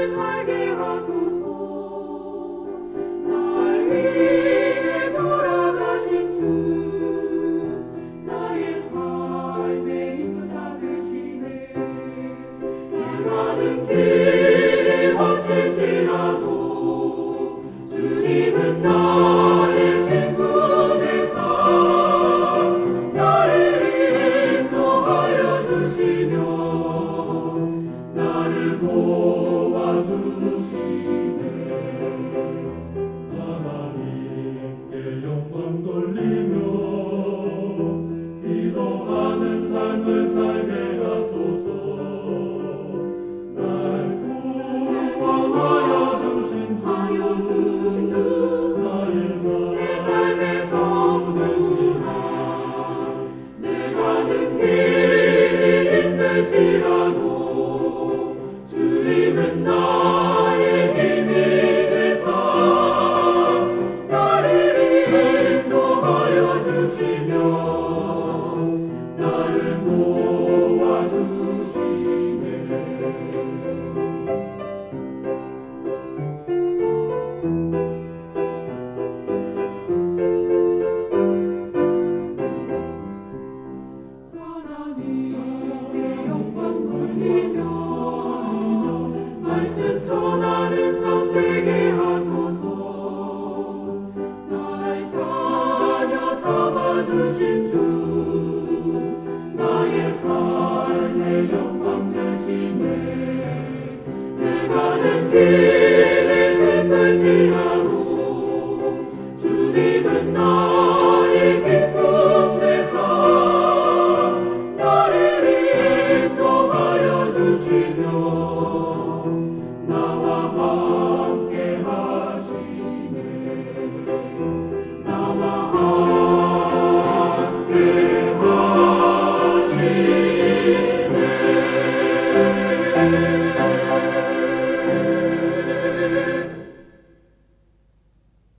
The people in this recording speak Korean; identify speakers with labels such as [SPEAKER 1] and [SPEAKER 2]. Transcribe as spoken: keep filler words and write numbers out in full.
[SPEAKER 1] 살게 하소서. 날 위해 돌아가신 주 나의 삶의 인도자 되시네. 나가는 길이 거칠지라도 주님은 나의 친구 되사 나를 인도하여 주시며 나를 도와주시네. 하나님께 영광 돌리며 기도하는 삶을 살게 하소서. 날 구원하여 주신 주 나의 내 삶의 정 되시네. 내가 는 길이 힘들지라도 주님은 나의 힘이 되사 나를 인도하여 주시며 나를 도와주시네. 하나님께 영광 돌리며 말씀 전하는 삶 되게 하소서. 나의 자녀 삼아주신 주 나의 삶의 영광 되시네. 내가 는 길